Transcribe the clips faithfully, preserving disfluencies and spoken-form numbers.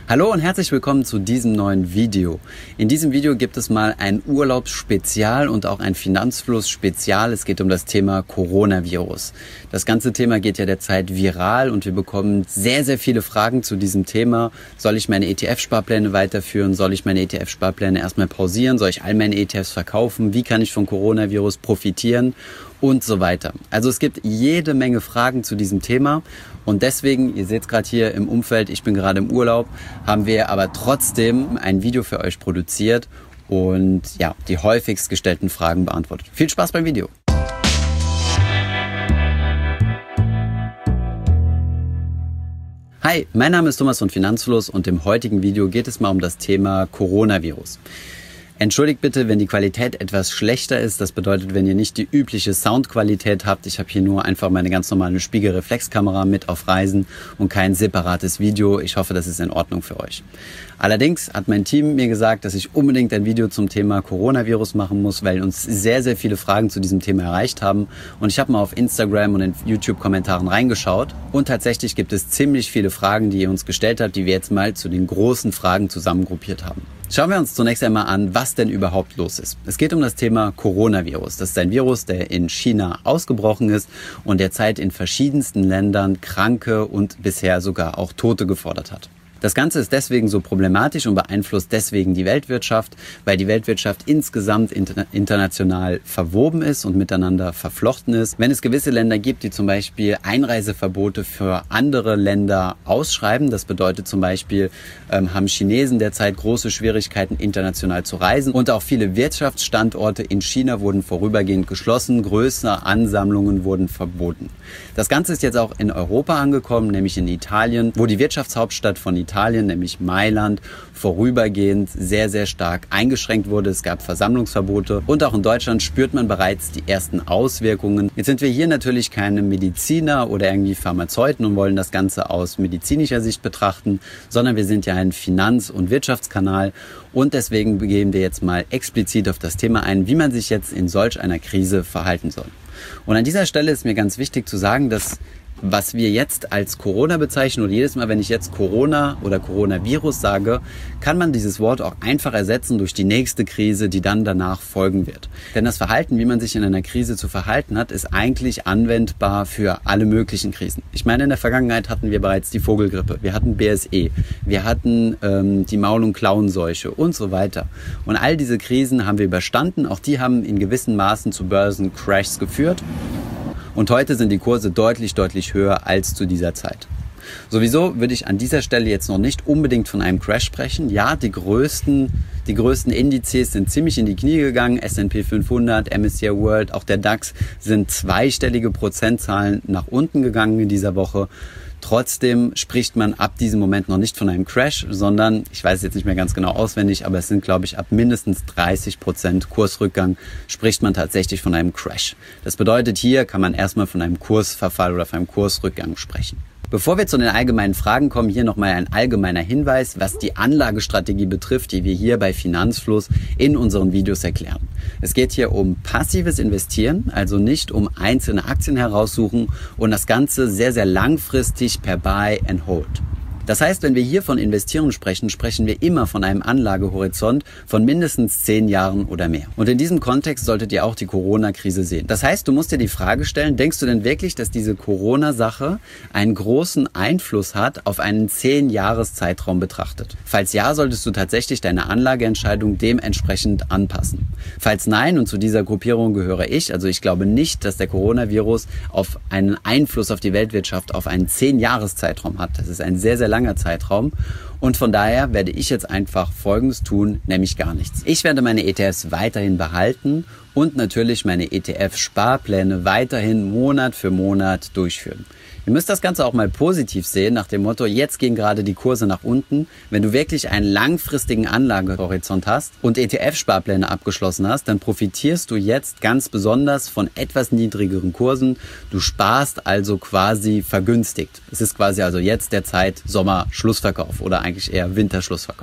Hallo und herzlich willkommen zu diesem neuen Video. In diesem Video gibt es mal ein Urlaubsspezial und auch ein Finanzfluss-Spezial. Es geht um das Thema Coronavirus. Das ganze Thema geht ja derzeit viral und wir bekommen sehr, sehr viele Fragen zu diesem Thema. Soll ich meine E T F-Sparpläne weiterführen? Soll ich meine E T F-Sparpläne erstmal pausieren? Soll ich all meine E T Fs verkaufen? Wie kann ich vom Coronavirus profitieren? Und so weiter. Also es gibt jede Menge Fragen zu diesem Thema und deswegen, ihr seht es gerade hier im Umfeld, ich bin gerade im Urlaub, haben wir aber trotzdem ein Video für euch produziert und ja, die häufigst gestellten Fragen beantwortet. Viel Spaß beim Video! Hi, mein Name ist Thomas von Finanzfluss und im heutigen Video geht es mal um das Thema Coronavirus. Entschuldigt bitte, wenn die Qualität etwas schlechter ist. Das bedeutet, wenn ihr nicht die übliche Soundqualität habt. Ich habe hier nur einfach meine ganz normale Spiegelreflexkamera mit auf Reisen und kein separates Video. Ich hoffe, das ist in Ordnung für euch. Allerdings hat mein Team mir gesagt, dass ich unbedingt ein Video zum Thema Coronavirus machen muss, weil uns sehr, sehr viele Fragen zu diesem Thema erreicht haben. Und ich habe mal auf Instagram und in YouTube-Kommentaren reingeschaut. Und tatsächlich gibt es ziemlich viele Fragen, die ihr uns gestellt habt, die wir jetzt mal zu den großen Fragen zusammengruppiert haben. Schauen wir uns zunächst einmal an, was denn überhaupt los ist. Es geht um das Thema Coronavirus. Das ist ein Virus, der in China ausgebrochen ist und derzeit in verschiedensten Ländern Kranke und bisher sogar auch Tote gefordert hat. Das Ganze ist deswegen so problematisch und beeinflusst deswegen die Weltwirtschaft, weil die Weltwirtschaft insgesamt inter- international verwoben ist und miteinander verflochten ist. Wenn es gewisse Länder gibt, die zum Beispiel Einreiseverbote für andere Länder ausschreiben, das bedeutet zum Beispiel, ähm, haben Chinesen derzeit große Schwierigkeiten, international zu reisen und auch viele Wirtschaftsstandorte in China wurden vorübergehend geschlossen, größere Ansammlungen wurden verboten. Das Ganze ist jetzt auch in Europa angekommen, nämlich in Italien, wo die Wirtschaftshauptstadt von Italien Italien, nämlich Mailand, vorübergehend sehr, sehr stark eingeschränkt wurde. Es gab Versammlungsverbote und auch in Deutschland spürt man bereits die ersten Auswirkungen. Jetzt sind wir hier natürlich keine Mediziner oder irgendwie Pharmazeuten und wollen das Ganze aus medizinischer Sicht betrachten, sondern wir sind ja ein Finanz- und Wirtschaftskanal und deswegen gehen wir jetzt mal explizit auf das Thema ein, wie man sich jetzt in solch einer Krise verhalten soll. Und an dieser Stelle ist mir ganz wichtig zu sagen, dass was wir jetzt als Corona bezeichnen oder jedes Mal, wenn ich jetzt Corona oder Coronavirus sage, kann man dieses Wort auch einfach ersetzen durch die nächste Krise, die dann danach folgen wird. Denn das Verhalten, wie man sich in einer Krise zu verhalten hat, ist eigentlich anwendbar für alle möglichen Krisen. Ich meine, in der Vergangenheit hatten wir bereits die Vogelgrippe, wir hatten B S E, wir hatten ähm, die Maul- und Klauenseuche und so weiter. Und all diese Krisen haben wir überstanden, auch die haben in gewissen Maßen zu Börsencrashs geführt. Und heute sind die Kurse deutlich, deutlich höher als zu dieser Zeit. Sowieso würde ich an dieser Stelle jetzt noch nicht unbedingt von einem Crash sprechen. Ja, die größten, die größten Indizes sind ziemlich in die Knie gegangen. S und P fünfhundert, M S C I World, auch der DAX sind zweistellige Prozentzahlen nach unten gegangen in dieser Woche. Trotzdem spricht man ab diesem Moment noch nicht von einem Crash, sondern, ich weiß es jetzt nicht mehr ganz genau auswendig, aber es sind, glaube ich, ab mindestens dreißig Prozent Kursrückgang spricht man tatsächlich von einem Crash. Das bedeutet, hier kann man erstmal von einem Kursverfall oder von einem Kursrückgang sprechen. Bevor wir zu den allgemeinen Fragen kommen, hier nochmal ein allgemeiner Hinweis, was die Anlagestrategie betrifft, die wir hier bei Finanzfluss in unseren Videos erklären. Es geht hier um passives Investieren, also nicht um einzelne Aktien heraussuchen und das Ganze sehr, sehr langfristig per Buy and Hold. Das heißt, wenn wir hier von Investieren sprechen, sprechen wir immer von einem Anlagehorizont von mindestens zehn Jahren oder mehr. Und in diesem Kontext solltet ihr auch die Corona-Krise sehen. Das heißt, du musst dir die Frage stellen, denkst du denn wirklich, dass diese Corona-Sache einen großen Einfluss hat auf einen zehn Jahres Zeitraum betrachtet? Falls ja, solltest du tatsächlich deine Anlageentscheidung dementsprechend anpassen. Falls nein, und zu dieser Gruppierung gehöre ich, also ich glaube nicht, dass der Coronavirus auf einen Einfluss auf die Weltwirtschaft auf einen zehn Jahres Zeitraum hat. Das ist ein sehr, sehr langer Zeitraum und von daher werde ich jetzt einfach Folgendes tun, nämlich gar nichts. Ich werde meine E T Fs weiterhin behalten und natürlich meine E T F-Sparpläne weiterhin Monat für Monat durchführen. Ihr müsst das Ganze auch mal positiv sehen, nach dem Motto, jetzt gehen gerade die Kurse nach unten. Wenn du wirklich einen langfristigen Anlagehorizont hast und E T F-Sparpläne abgeschlossen hast, dann profitierst du jetzt ganz besonders von etwas niedrigeren Kursen. Du sparst also quasi vergünstigt. Es ist quasi also jetzt der Zeit Sommer-Schlussverkauf oder eigentlich eher Winterschlussverkauf.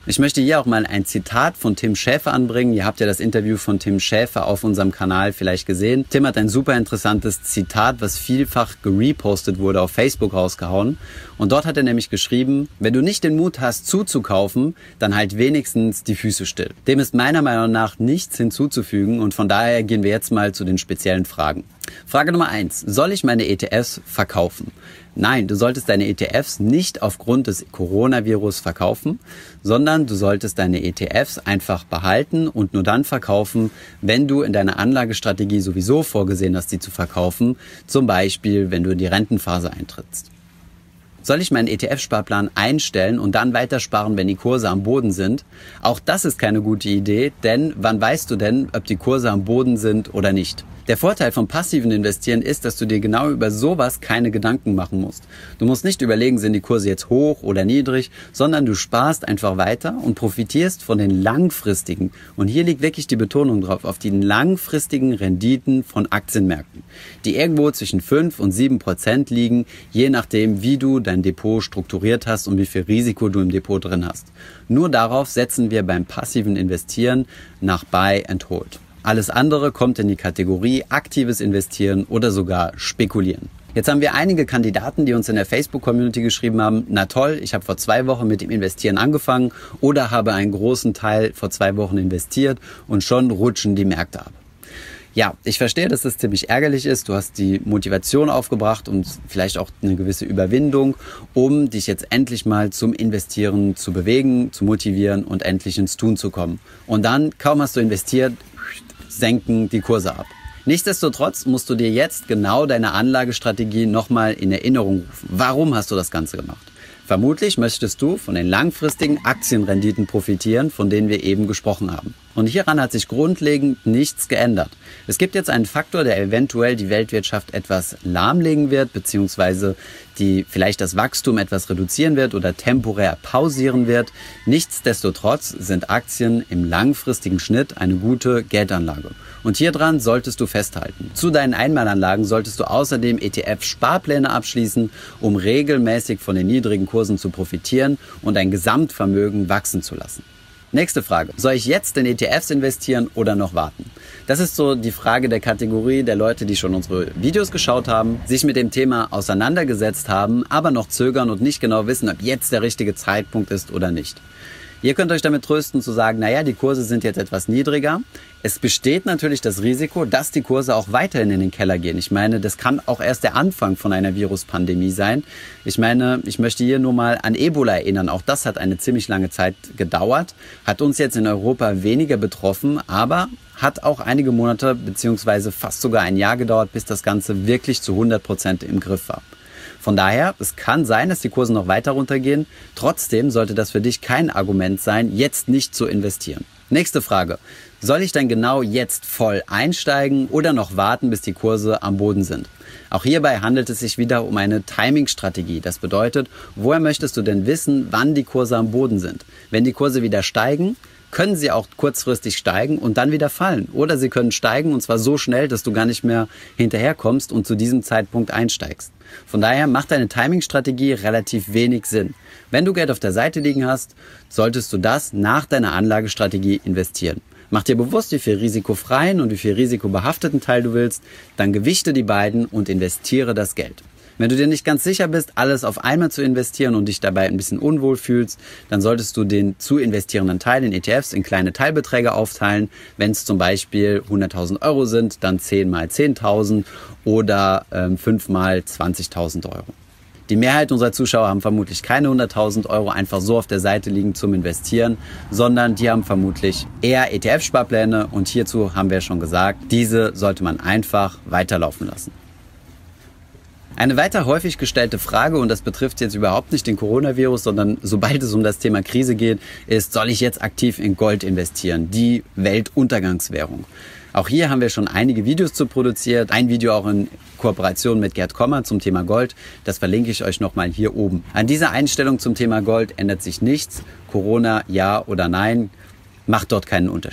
Ich möchte hier auch mal ein Zitat von Tim Schäfer anbringen. Ihr habt ja das Interview von Tim Schäfer auf unserem Kanal vielleicht gesehen. Tim hat ein super interessantes Zitat, was vielfach gerepostet wurde, auf Facebook rausgehauen. Und dort hat er nämlich geschrieben, wenn du nicht den Mut hast zuzukaufen, dann halt wenigstens die Füße still. Dem ist meiner Meinung nach nichts hinzuzufügen und von daher gehen wir jetzt mal zu den speziellen Fragen. Frage Nummer eins. Soll ich meine E T Fs verkaufen? Nein, du solltest deine E T Fs nicht aufgrund des Coronavirus verkaufen, sondern du solltest deine E T Fs einfach behalten und nur dann verkaufen, wenn du in deiner Anlagestrategie sowieso vorgesehen hast, sie zu verkaufen, zum Beispiel, wenn du in die Rentenphase eintrittst. Soll ich meinen E T F-Sparplan einstellen und dann weitersparen, wenn die Kurse am Boden sind? Auch das ist keine gute Idee, denn wann weißt du denn, ob die Kurse am Boden sind oder nicht? Der Vorteil vom passiven Investieren ist, dass du dir genau über sowas keine Gedanken machen musst. Du musst nicht überlegen, sind die Kurse jetzt hoch oder niedrig, sondern du sparst einfach weiter und profitierst von den langfristigen, und hier liegt wirklich die Betonung drauf, auf die langfristigen Renditen von Aktienmärkten, die irgendwo zwischen fünf und sieben Prozent liegen, je nachdem, wie du dein Depot strukturiert hast und wie viel Risiko du im Depot drin hast. Nur darauf setzen wir beim passiven Investieren nach Buy and Hold. Alles andere kommt in die Kategorie aktives Investieren oder sogar Spekulieren. Jetzt haben wir einige Kandidaten, die uns in der Facebook-Community geschrieben haben, na toll, ich habe vor zwei Wochen mit dem Investieren angefangen oder habe einen großen Teil vor zwei Wochen investiert und schon rutschen die Märkte ab. Ja, ich verstehe, dass das ziemlich ärgerlich ist. Du hast die Motivation aufgebracht und vielleicht auch eine gewisse Überwindung, um dich jetzt endlich mal zum Investieren zu bewegen, zu motivieren und endlich ins Tun zu kommen. Und dann, kaum hast du investiert, senken die Kurse ab. Nichtsdestotrotz musst du dir jetzt genau deine Anlagestrategie nochmal in Erinnerung rufen. Warum hast du das Ganze gemacht? Vermutlich möchtest du von den langfristigen Aktienrenditen profitieren, von denen wir eben gesprochen haben. Und hieran hat sich grundlegend nichts geändert. Es gibt jetzt einen Faktor, der eventuell die Weltwirtschaft etwas lahmlegen wird, beziehungsweise die vielleicht das Wachstum etwas reduzieren wird oder temporär pausieren wird. Nichtsdestotrotz sind Aktien im langfristigen Schnitt eine gute Geldanlage. Und hier dran solltest du festhalten. Zu deinen Einmalanlagen solltest du außerdem E T F-Sparpläne abschließen, um regelmäßig von den niedrigen Kursen zu profitieren und dein Gesamtvermögen wachsen zu lassen. Nächste Frage. Soll ich jetzt in E T Fs investieren oder noch warten? Das ist so die Frage der Kategorie der Leute, die schon unsere Videos geschaut haben, sich mit dem Thema auseinandergesetzt haben, aber noch zögern und nicht genau wissen, ob jetzt der richtige Zeitpunkt ist oder nicht. Ihr könnt euch damit trösten zu sagen, naja, die Kurse sind jetzt etwas niedriger. Es besteht natürlich das Risiko, dass die Kurse auch weiterhin in den Keller gehen. Ich meine, das kann auch erst der Anfang von einer Viruspandemie sein. Ich meine, ich möchte hier nur mal an Ebola erinnern. Auch das hat eine ziemlich lange Zeit gedauert, hat uns jetzt in Europa weniger betroffen, aber hat auch einige Monate beziehungsweise fast sogar ein Jahr gedauert, bis das Ganze wirklich zu hundert Prozent im Griff war. Von daher, es kann sein, dass die Kurse noch weiter runtergehen. Trotzdem sollte das für dich kein Argument sein, jetzt nicht zu investieren. Nächste Frage. Soll ich denn genau jetzt voll einsteigen oder noch warten, bis die Kurse am Boden sind? Auch hierbei handelt es sich wieder um eine Timing-Strategie. Das bedeutet, woher möchtest du denn wissen, wann die Kurse am Boden sind? Wenn die Kurse wieder steigen, können sie auch kurzfristig steigen und dann wieder fallen. Oder sie können steigen und zwar so schnell, dass du gar nicht mehr hinterherkommst und zu diesem Zeitpunkt einsteigst. Von daher macht deine Timing-Strategie relativ wenig Sinn. Wenn du Geld auf der Seite liegen hast, solltest du das nach deiner Anlagestrategie investieren. Mach dir bewusst, wie viel risikofreien und wie viel risikobehafteten Teil du willst, dann gewichte die beiden und investiere das Geld. Wenn du dir nicht ganz sicher bist, alles auf einmal zu investieren und dich dabei ein bisschen unwohl fühlst, dann solltest du den zu investierenden Teil in E T Fs in kleine Teilbeträge aufteilen. Wenn es zum Beispiel hunderttausend Euro sind, dann zehn mal zehntausend oder ähm, fünf mal zwanzigtausend Euro. Die Mehrheit unserer Zuschauer haben vermutlich keine hunderttausend Euro einfach so auf der Seite liegen zum Investieren, sondern die haben vermutlich eher E T F-Sparpläne und hierzu haben wir schon gesagt, diese sollte man einfach weiterlaufen lassen. Eine weiter häufig gestellte Frage, und das betrifft jetzt überhaupt nicht den Coronavirus, sondern sobald es um das Thema Krise geht, ist, soll ich jetzt aktiv in Gold investieren, die Weltuntergangswährung? Auch hier haben wir schon einige Videos zu produziert, ein Video auch in Kooperation mit Gerd Kommer zum Thema Gold, das verlinke ich euch nochmal hier oben. An dieser Einstellung zum Thema Gold ändert sich nichts, Corona ja oder nein, macht dort keinen Unterschied.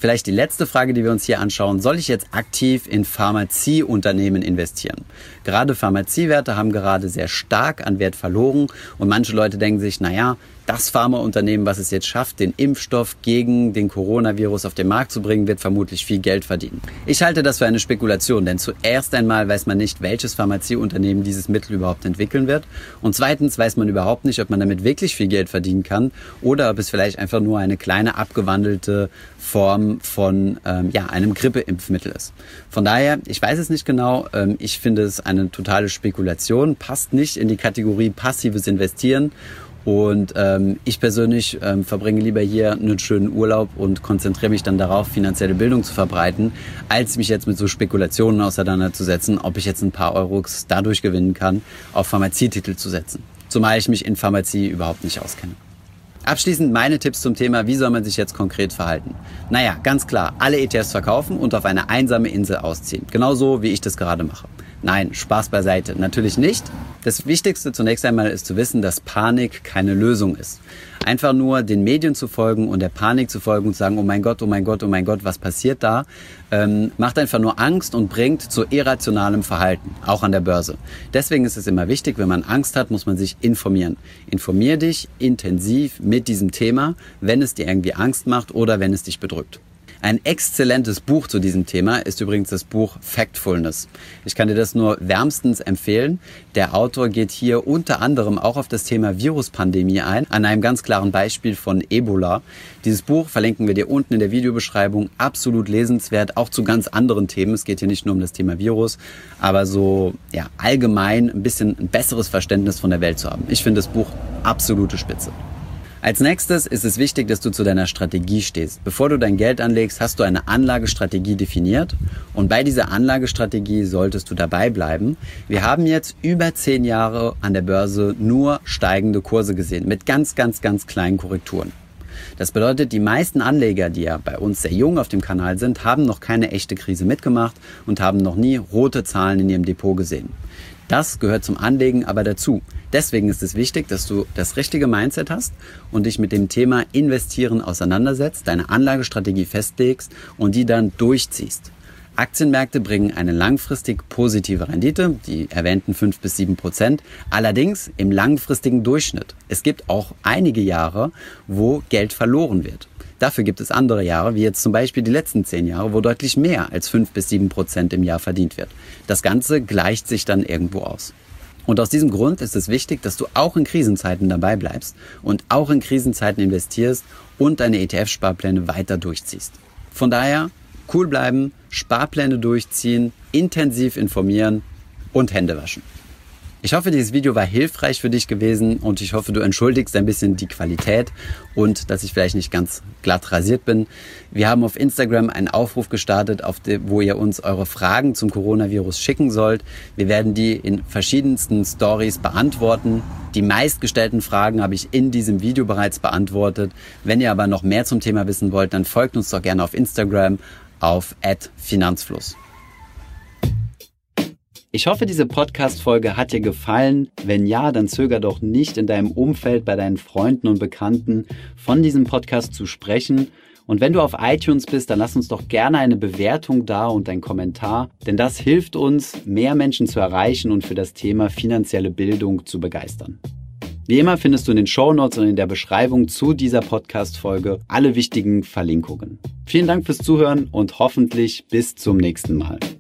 Vielleicht die letzte Frage, die wir uns hier anschauen. Soll ich jetzt aktiv in Pharmazieunternehmen investieren? Gerade Pharmaziewerte haben gerade sehr stark an Wert verloren und manche Leute denken sich, naja, das Pharmaunternehmen, was es jetzt schafft, den Impfstoff gegen den Coronavirus auf den Markt zu bringen, wird vermutlich viel Geld verdienen. Ich halte das für eine Spekulation, denn zuerst einmal weiß man nicht, welches Pharmazieunternehmen dieses Mittel überhaupt entwickeln wird. Und zweitens weiß man überhaupt nicht, ob man damit wirklich viel Geld verdienen kann oder ob es vielleicht einfach nur eine kleine abgewandelte Form von ähm, ja, einem Grippeimpfmittel ist. Von daher, ich weiß es nicht genau. Ähm, ich finde es eine totale Spekulation, passt nicht in die Kategorie passives Investieren. Und ähm, ich persönlich ähm, verbringe lieber hier einen schönen Urlaub und konzentriere mich dann darauf, finanzielle Bildung zu verbreiten, als mich jetzt mit so Spekulationen auseinanderzusetzen, ob ich jetzt ein paar Euros dadurch gewinnen kann, auf Pharmazietitel zu setzen. Zumal ich mich in Pharmazie überhaupt nicht auskenne. Abschließend meine Tipps zum Thema, wie soll man sich jetzt konkret verhalten? Naja, ganz klar, alle E T Fs verkaufen und auf eine einsame Insel ausziehen. Genauso, wie ich das gerade mache. Nein, Spaß beiseite. Natürlich nicht. Das Wichtigste zunächst einmal ist zu wissen, dass Panik keine Lösung ist. Einfach nur den Medien zu folgen und der Panik zu folgen und zu sagen, oh mein Gott, oh mein Gott, oh mein Gott, was passiert da, ähm, macht einfach nur Angst und bringt zu irrationalem Verhalten, auch an der Börse. Deswegen ist es immer wichtig, wenn man Angst hat, muss man sich informieren. Informier dich intensiv mit diesem Thema, wenn es dir irgendwie Angst macht oder wenn es dich bedrückt. Ein exzellentes Buch zu diesem Thema ist übrigens das Buch Factfulness. Ich kann dir das nur wärmstens empfehlen. Der Autor geht hier unter anderem auch auf das Thema Viruspandemie ein, an einem ganz klaren Beispiel von Ebola. Dieses Buch verlinken wir dir unten in der Videobeschreibung. Absolut lesenswert, auch zu ganz anderen Themen. Es geht hier nicht nur um das Thema Virus, aber so ja, allgemein ein bisschen ein besseres Verständnis von der Welt zu haben. Ich finde das Buch absolute Spitze. Als nächstes ist es wichtig, dass du zu deiner Strategie stehst. Bevor du dein Geld anlegst, hast du eine Anlagestrategie definiert und bei dieser Anlagestrategie solltest du dabei bleiben. Wir haben jetzt über zehn Jahre an der Börse nur steigende Kurse gesehen mit ganz, ganz, ganz kleinen Korrekturen. Das bedeutet, die meisten Anleger, die ja bei uns sehr jung auf dem Kanal sind, haben noch keine echte Krise mitgemacht und haben noch nie rote Zahlen in ihrem Depot gesehen. Das gehört zum Anlegen aber dazu. Deswegen ist es wichtig, dass du das richtige Mindset hast und dich mit dem Thema Investieren auseinandersetzt, deine Anlagestrategie festlegst und die dann durchziehst. Aktienmärkte bringen eine langfristig positive Rendite, die erwähnten fünf bis sieben Prozent, allerdings im langfristigen Durchschnitt. Es gibt auch einige Jahre, wo Geld verloren wird. Dafür gibt es andere Jahre, wie jetzt zum Beispiel die letzten zehn Jahre, wo deutlich mehr als fünf bis sieben Prozent im Jahr verdient wird. Das Ganze gleicht sich dann irgendwo aus. Und aus diesem Grund ist es wichtig, dass du auch in Krisenzeiten dabei bleibst und auch in Krisenzeiten investierst und deine E T F-Sparpläne weiter durchziehst. Von daher cool bleiben, Sparpläne durchziehen, intensiv informieren und Hände waschen. Ich hoffe, dieses Video war hilfreich für dich gewesen und ich hoffe, du entschuldigst ein bisschen die Qualität und dass ich vielleicht nicht ganz glatt rasiert bin. Wir haben auf Instagram einen Aufruf gestartet, auf dem, wo ihr uns eure Fragen zum Coronavirus schicken sollt. Wir werden die in verschiedensten Stories beantworten. Die meistgestellten Fragen habe ich in diesem Video bereits beantwortet. Wenn ihr aber noch mehr zum Thema wissen wollt, dann folgt uns doch gerne auf Instagram auf at finanzfluss. Ich hoffe, diese Podcast-Folge hat dir gefallen. Wenn ja, dann zöger doch nicht, in deinem Umfeld, bei deinen Freunden und Bekannten von diesem Podcast zu sprechen. Und wenn du auf iTunes bist, dann lass uns doch gerne eine Bewertung da und einen Kommentar, denn das hilft uns, mehr Menschen zu erreichen und für das Thema finanzielle Bildung zu begeistern. Wie immer findest du in den Shownotes und in der Beschreibung zu dieser Podcast-Folge alle wichtigen Verlinkungen. Vielen Dank fürs Zuhören und hoffentlich bis zum nächsten Mal.